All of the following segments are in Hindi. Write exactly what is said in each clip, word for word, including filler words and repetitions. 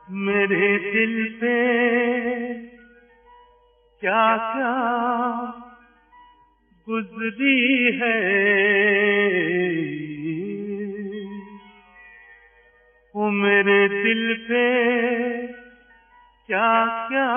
मेरे दिल पे क्या क्या गुजरी है, वो मेरे दिल पे क्या क्या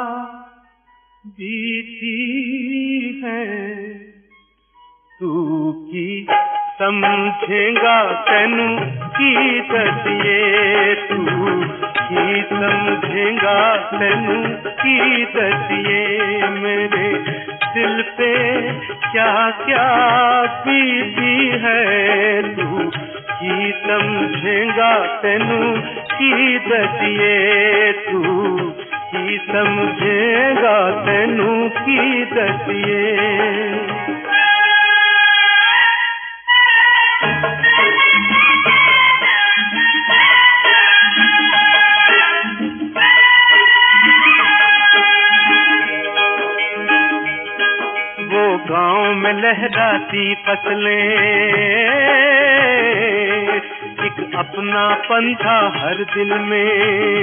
बीती है। तू की समझेगा तेनू की दसिए, तू की समझेगा तेनू की दसिए। मेरे दिल पे क्या क्या बीती है, तू की समझेगा तेनू की दसिए, तू की समझेगा तेनू की दसिए। वो गांव में लहराती फसलें, एक अपना पंथा हर दिल में।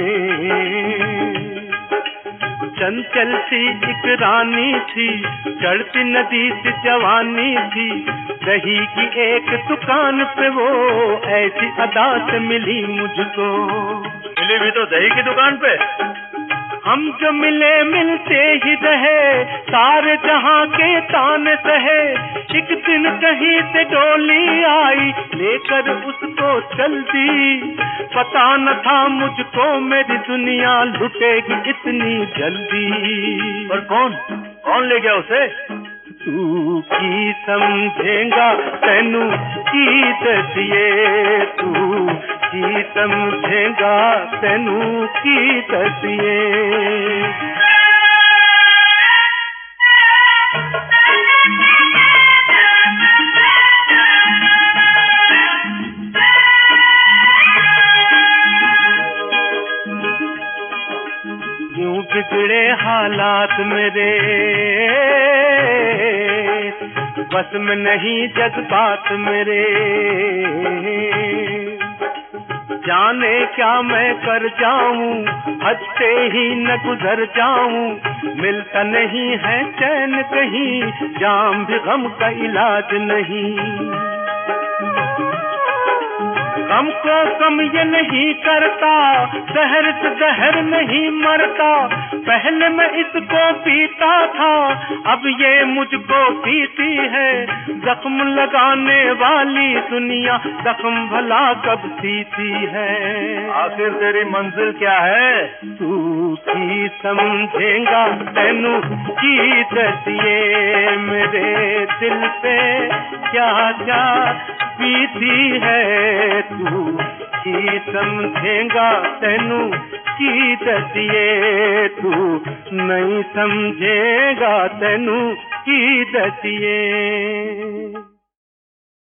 चंचल सी एक रानी थी, चढ़ती नदी से जवानी थी। दही की एक दुकान पे वो ऐसी अदा से मिली मुझको। मिली भी तो दही की दुकान पे। हम जो मिले मिलते ही रहे, सारे जहां के ताने सहे। एक दिन कहीं से डोली आई, लेकर उसको चल दी। पता न था मुझको मेरी दुनिया लुटेगी इतनी जल्दी। और कौन कौन ले गया उसे? तू की समझेगा तेनू की दसिए, तू की समझेगा तेनू की दसिए। यूं बिगड़े हालात मेरे, बस में नहीं जज्बात मेरे। जाने क्या मैं कर जाऊं, हद से ही न गुजर जाऊं। मिलता नहीं है चैन कहीं, जाम भी गम का इलाज नहीं। गम को कम ये नहीं करता, जहर से जहर नहीं मरता। पहले मैं इसको पीता था, अब ये मुझको पीती है। जख्म लगाने वाली दुनिया जख्म भला कब सीती है। आखिर तेरी मंजिल क्या है? तू की समझेगा तेनू की दसिए। मेरे दिल पे क्या क्या बीती है, तू की समझेगा तेनू की दसिए। तू नहीं समझेगा तेनू की दसिए।